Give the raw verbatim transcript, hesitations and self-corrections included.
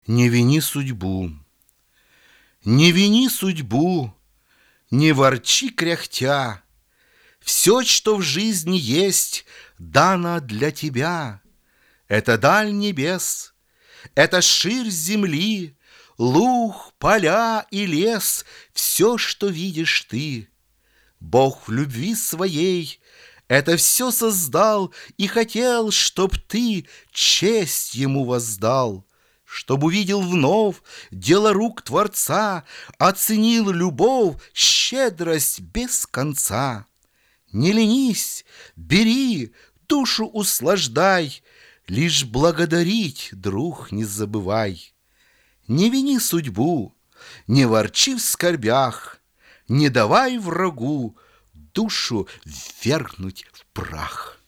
Не вини судьбу, не вини судьбу, не ворчи кряхтя. Все, что в жизни есть, дано для тебя. Это даль небес, это ширь земли, луг, поля и лес, все, что видишь ты. Бог в любви своей это все создал и хотел, чтоб ты честь ему воздал, чтоб увидел вновь дело рук Творца, оценил любовь, щедрость без конца. Не ленись, бери, душу услаждай, лишь благодарить, друг, не забывай. Не вини судьбу, не ворчи в скорбях, не давай врагу душу ввергнуть в прах.